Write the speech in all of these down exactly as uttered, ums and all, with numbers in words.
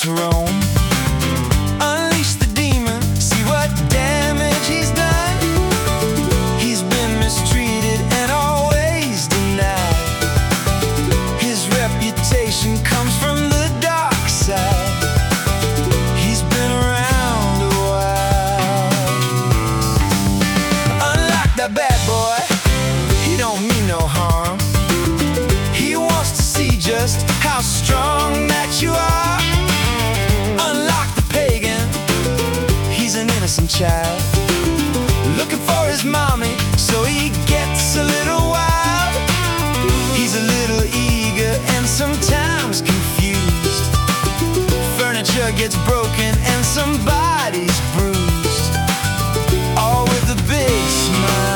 to roam. Unleash the demon, see what damage he's done. He's been mistreated and always denied. His reputation comes from the dark side. He's been around a while. Unlike that bad boy, he don't mean no harm. He wants to see just how strong that you are. Unlike the pagan, he's an innocent child, looking for his mommy, so he gets a little wild. He's a little eager and sometimes confused. Furniture gets broken and somebody's bruised, all with a big smile.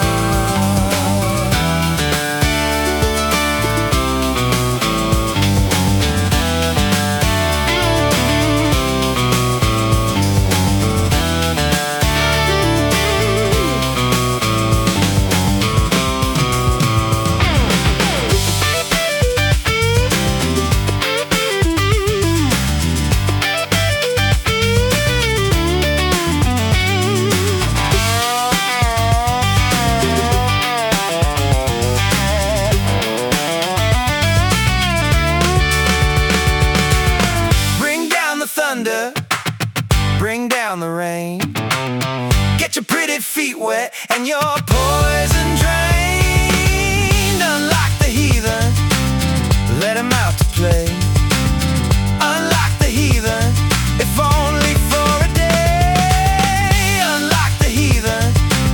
Thunder, bring down the rain. Get your pretty feet wet and your poison drained. Unlike the heathen, let him out to play. Unlike the heathen, if only for a day. Unlike the heathen,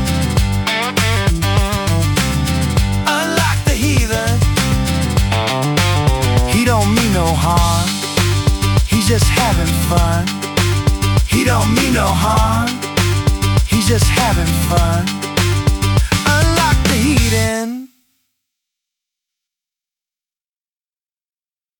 unlike the heathen, he don't mean no harm. He's just having fun. He don't mean no harm. He's just having fun.